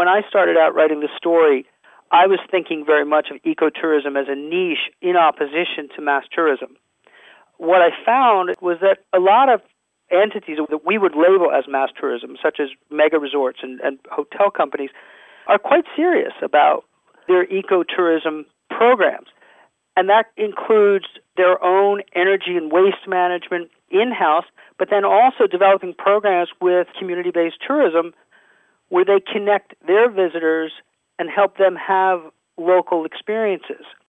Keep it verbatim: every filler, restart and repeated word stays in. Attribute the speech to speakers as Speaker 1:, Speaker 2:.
Speaker 1: when I started out writing the story, I was thinking very much of ecotourism as a niche in opposition to mass tourism. What I found was that a lot of entities that we would label as mass tourism, such as mega resorts and, and hotel companies, are quite serious about their ecotourism programs. And that includes their own energy and waste management in-house, but then also developing programs with community-based tourism where they connect their visitors and help them have local experiences.